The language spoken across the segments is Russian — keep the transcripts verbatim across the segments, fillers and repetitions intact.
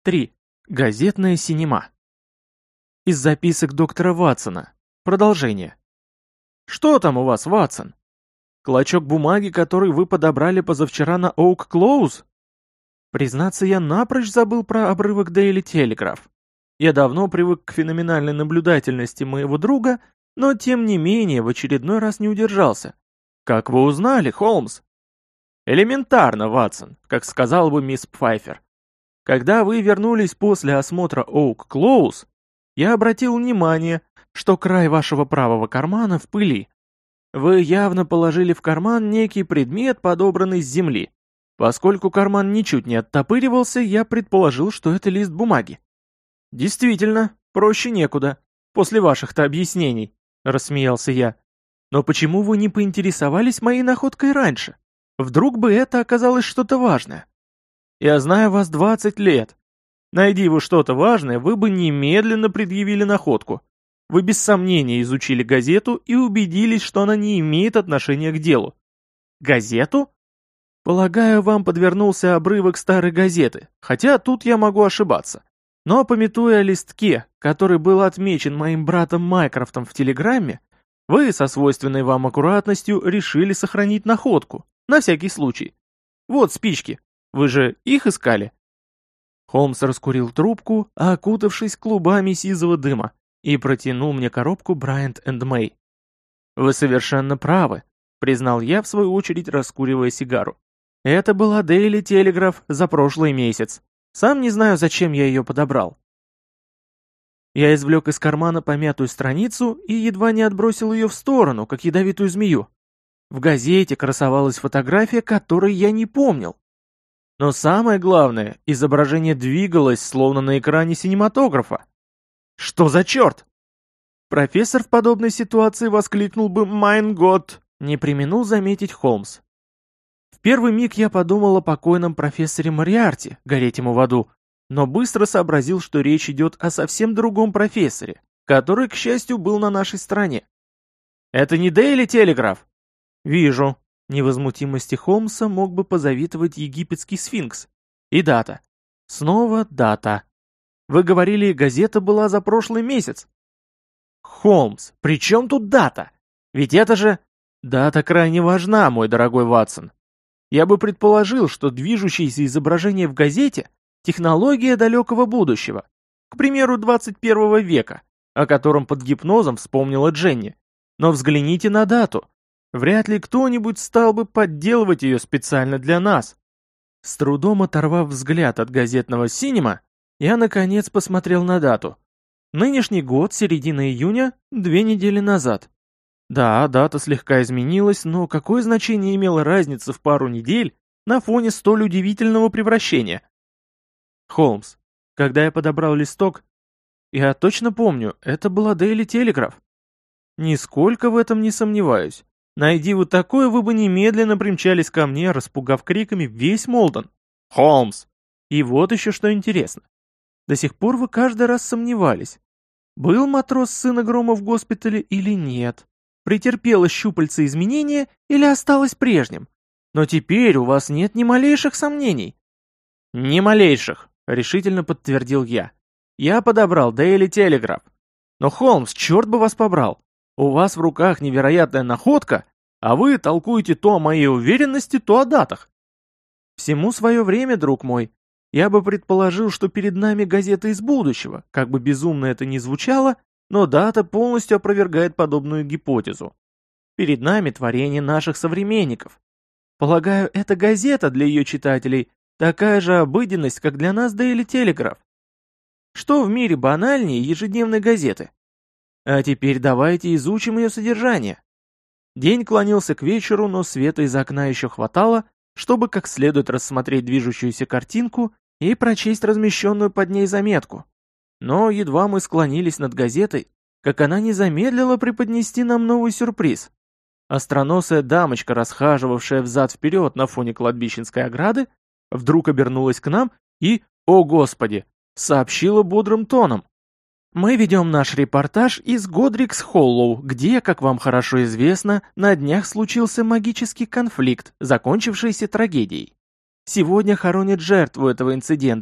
три. Газетная синема. Из записок доктора Ватсона. Продолжение. Что там у вас, Ватсон? Клочок бумаги, который вы подобрали позавчера на Оук Клоуз? Признаться, я напрочь забыл про обрывок Daily Telegraph. Я давно привык к феноменальной наблюдательности моего друга, но тем не менее в очередной раз не удержался. Как вы узнали, Холмс? Элементарно, Ватсон, как сказала бы мисс Пфайфер. Когда вы вернулись после осмотра Оук Клоуз, я обратил внимание, что край вашего правого кармана в пыли. Вы явно положили в карман некий предмет, подобранный с земли. Поскольку карман ничуть не оттопыривался, я предположил, что это лист бумаги. Действительно, проще некуда, после ваших-то объяснений, рассмеялся я. Но почему вы не поинтересовались моей находкой раньше? Вдруг бы это оказалось что-то важное? Я знаю вас двадцать лет. Найди вы что-то важное, вы бы немедленно предъявили находку. Вы без сомнения изучили газету и убедились, что она не имеет отношения к делу. Газету? Полагаю, вам подвернулся обрывок старой газеты, хотя тут я могу ошибаться. Но памятуя о листке, который был отмечен моим братом Майкрофтом в телеграмме, вы со свойственной вам аккуратностью решили сохранить находку, на всякий случай. Вот спички, вы же их искали? Холмс раскурил трубку, окутавшись клубами сизого дыма, и протянул мне коробку Bryant энд May. «Вы совершенно правы», — признал я, в свою очередь раскуривая сигару. «Это была Daily Telegraph за прошлый месяц. Сам не знаю, зачем я ее подобрал». Я извлек из кармана помятую страницу и едва не отбросил ее в сторону, как ядовитую змею. В газете красовалась фотография, которой я не помнил. Но самое главное, изображение двигалось, словно на экране синематографа. Что за черт? Профессор в подобной ситуации воскликнул бы «Майн год», не преминул заметить Холмс. В первый миг я подумал о покойном профессоре Мориарти, гореть ему в аду, но быстро сообразил, что речь идет о совсем другом профессоре, который, к счастью, был на нашей стороне. «Это не Дейли Телеграф?» «Вижу». Невозмутимости Холмса мог бы позавидовать египетский сфинкс. И дата. Снова дата. Вы говорили, газета была за прошлый месяц. Холмс, при чем тут дата? Ведь это же... Дата крайне важна, мой дорогой Ватсон. Я бы предположил, что движущееся изображение в газете — технология далекого будущего, к примеру, двадцать первого века, о котором под гипнозом вспомнила Дженни. Но взгляните на дату. Вряд ли кто-нибудь стал бы подделывать ее специально для нас. С трудом оторвав взгляд от газетного синема, я наконец посмотрел на дату. Нынешний год, середина июня, две недели назад. Да, дата слегка изменилась, но какое значение имела разница в пару недель на фоне столь удивительного превращения? Холмс, когда я подобрал листок, я точно помню, это была Daily Telegraph. Нисколько в этом не сомневаюсь. Найди вы такое, вы бы немедленно примчались ко мне, распугав криками весь Молдон. Холмс! И вот еще что интересно. До сих пор вы каждый раз сомневались, был матрос сына Грома в госпитале или нет, претерпело щупальце изменения или осталось прежним. Но теперь у вас нет ни малейших сомнений. Ни малейших, решительно подтвердил я. Я подобрал Daily Telegraph. Но, Холмс, черт бы вас побрал. У вас в руках невероятная находка, а вы толкуете то о моей уверенности, то о датах. Всему свое время, друг мой. Я бы предположил, что перед нами газета из будущего, как бы безумно это ни звучало, но дата полностью опровергает подобную гипотезу. Перед нами творение наших современников. Полагаю, эта газета для ее читателей такая же обыденность, как для нас Daily Telegraph. Что в мире банальнее ежедневной газеты? А теперь давайте изучим ее содержание. День клонился к вечеру, но света из окна еще хватало, чтобы как следует рассмотреть движущуюся картинку и прочесть размещенную под ней заметку. Но едва мы склонились над газетой, как она не замедлила преподнести нам новый сюрприз. Остроносая дамочка, расхаживавшая взад-вперед на фоне кладбищенской ограды, вдруг обернулась к нам и, о господи, сообщила бодрым тоном. Мы ведем наш репортаж из Годрикс-Холлоу, где, как вам хорошо известно, на днях случился магический конфликт, закончившийся трагедией. Сегодня хоронят жертву этого инцидента,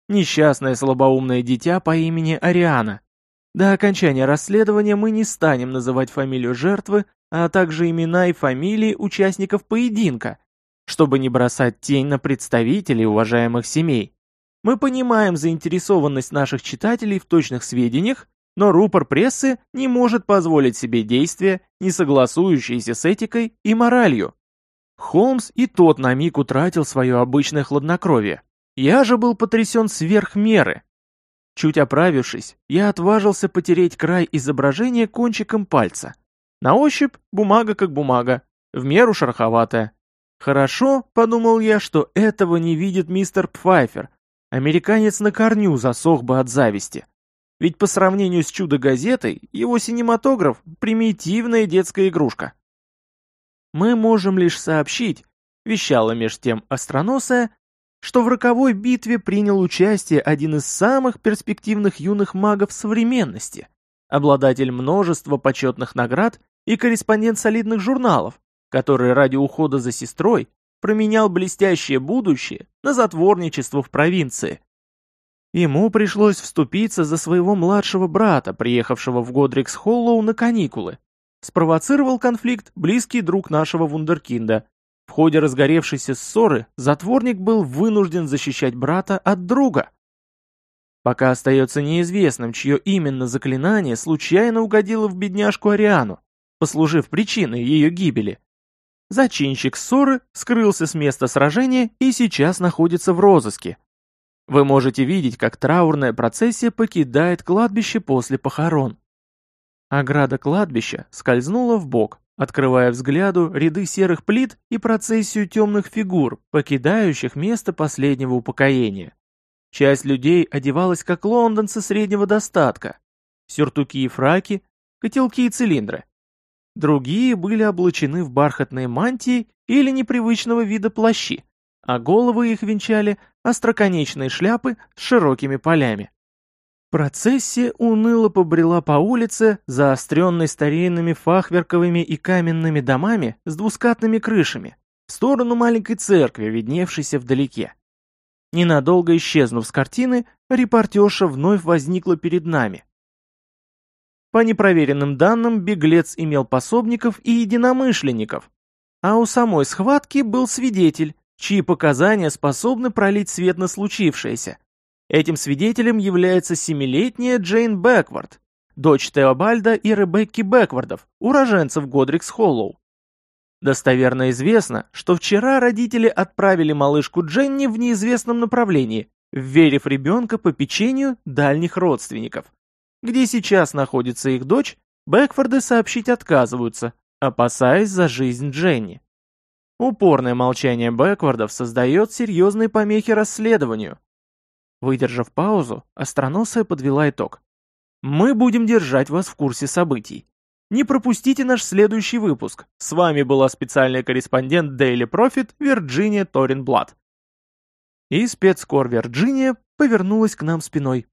Несчастное слабоумное дитя по имени Ариана. До окончания расследования мы не станем называть фамилию жертвы, а также имена и фамилии участников поединка, чтобы не бросать тень на представителей уважаемых семей. Мы понимаем заинтересованность наших читателей в точных сведениях, но рупор прессы не может позволить себе действия, не согласующиеся с этикой и моралью. Холмс и тот на миг утратил свое обычное хладнокровие. Я же был потрясен сверх меры. Чуть оправившись, я отважился потереть край изображения кончиком пальца. На ощупь бумага как бумага, в меру шероховатая. Хорошо, подумал я, что этого не видит мистер Пфайфер. Американец на корню засох бы от зависти. Ведь по сравнению с чудо-газетой, его синематограф – примитивная детская игрушка. Мы можем лишь сообщить, вещала меж тем остроносая, что в роковой битве принял участие один из самых перспективных юных магов современности, обладатель множества почетных наград и корреспондент солидных журналов, который ради ухода за сестрой променял блестящее будущее на затворничество в провинции. Ему пришлось вступиться за своего младшего брата, приехавшего в Годрикс-Холлоу на каникулы. Спровоцировал конфликт близкий друг нашего вундеркинда. В ходе разгоревшейся ссоры затворник был вынужден защищать брата от друга. Пока остается неизвестным, чье именно заклинание случайно угодило в бедняжку Ариану, послужив причиной ее гибели. Зачинщик ссоры скрылся с места сражения и сейчас находится в розыске. Вы можете видеть, как траурная процессия покидает кладбище после похорон. Ограда кладбища скользнула вбок, открывая взгляду ряды серых плит и процессию темных фигур, покидающих место последнего упокоения. Часть людей одевалась как лондонцы среднего достатка. Сюртуки и фраки, котелки и цилиндры. Другие были облачены в бархатные мантии или непривычного вида плащи, а головы их венчали остроконечные шляпы с широкими полями. Процессия уныло побрела по улице, заостренной старинными фахверковыми и каменными домами с двускатными крышами, в сторону маленькой церкви, видневшейся вдалеке. Ненадолго исчезнув с картины, репортерша вновь возникла перед нами. По непроверенным данным, беглец имел пособников и единомышленников, а у самой схватки был свидетель, чьи показания способны пролить свет на случившееся. Этим свидетелем является семилетняя Джейн Бэквард, дочь Теобальда и Ребекки Бэквардов, уроженцев Годрикс-Холлоу. Достоверно известно, что вчера родители отправили малышку Дженни в неизвестном направлении, вверив ребенка по попечению дальних родственников. Где сейчас находится их дочь, Бэкфорды сообщить отказываются, опасаясь за жизнь Дженни. Упорное молчание Бэквардов создает серьезные помехи расследованию. Выдержав паузу, остроносая подвела итог. Мы будем держать вас в курсе событий. Не пропустите наш следующий выпуск. С вами была специальный корреспондент Daily Prophet Вирджиния Торинблат. И спецкор Вирджиния повернулась к нам спиной.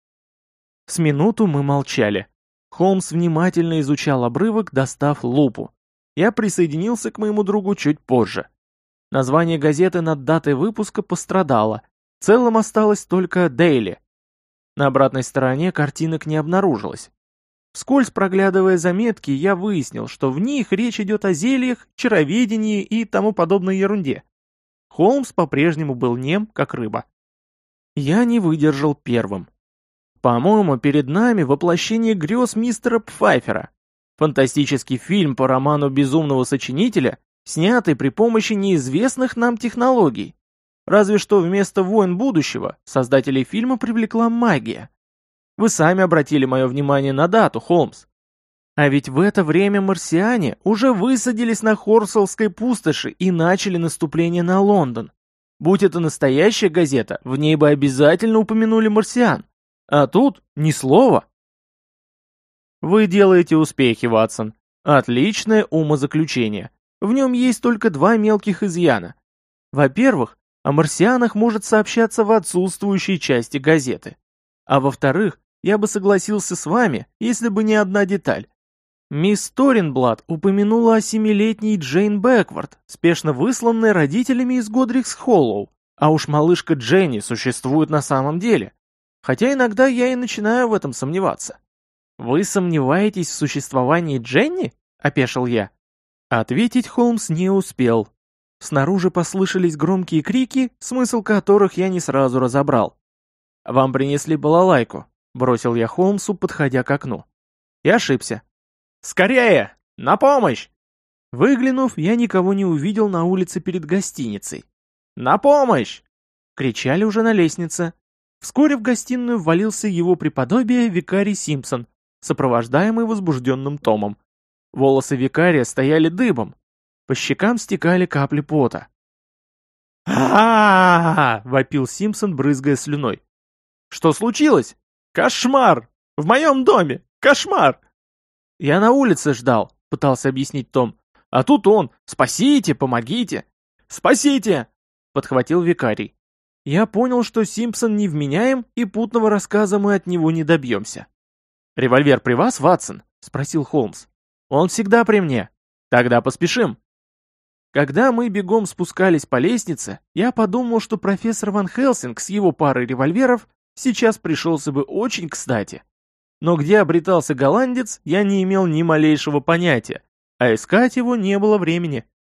С минуту мы молчали. Холмс внимательно изучал обрывок, достав лупу. Я присоединился к моему другу чуть позже. Название газеты над датой выпуска пострадало. В целом осталось только Daily. На обратной стороне картинок не обнаружилось. Вскользь проглядывая заметки, я выяснил, что в них речь идет о зельях, чароведении и тому подобной ерунде. Холмс по-прежнему был нем, как рыба. Я не выдержал первым. По-моему, перед нами воплощение грез мистера Пфайфера. Фантастический фильм по роману безумного сочинителя, снятый при помощи неизвестных нам технологий. Разве что вместо «Войн будущего» создателей фильма привлекла магия. Вы сами обратили мое внимание на дату, Холмс. А ведь в это время марсиане уже высадились на Хорсалской пустоши и начали наступление на Лондон. Будь это настоящая газета, в ней бы обязательно упомянули марсиан. А тут ни слова. Вы делаете успехи, Ватсон. Отличное умозаключение. В нем есть только два мелких изъяна. Во-первых, о марсианах может сообщаться в отсутствующей части газеты. А во-вторых, я бы согласился с вами, если бы не одна деталь. Мисс Торинблат упомянула о семилетней Джейн Бэквард, спешно высланной родителями из Годрикс-Холлоу, А уж малышка Дженни существует на самом деле. Хотя иногда я и начинаю в этом сомневаться. «Вы сомневаетесь в существовании Дженни?» — опешил я. Ответить Холмс не успел. Снаружи послышались громкие крики, смысл которых я не сразу разобрал. «Вам принесли балалайку», — бросил я Холмсу, подходя к окну. И ошибся. «Скорее! На помощь!» Выглянув, я никого не увидел на улице перед гостиницей. «На помощь!» — кричали уже на лестнице. Вскоре в гостиную ввалился его преподобие викарий Симпсон, сопровождаемый возбужденным Томом. Волосы викария стояли дыбом. По щекам стекали капли пота. а вопил Симпсон, брызгая слюной. «Что случилось? Кошмар! В моем доме! Кошмар!» «Я на улице ждал», — пытался объяснить Том. «А тут он! Спасите! Помогите!» «Спасите!» — подхватил викарий. Я понял, что Симпсон невменяем, и путного рассказа мы от него не добьемся. «Револьвер при вас, Ватсон?» — спросил Холмс. «Он всегда при мне. Тогда поспешим». Когда мы бегом спускались по лестнице, я подумал, что профессор Ван Хелсинг с его парой револьверов сейчас пришелся бы очень кстати. Но где обретался голландец, я не имел ни малейшего понятия, а искать его не было времени.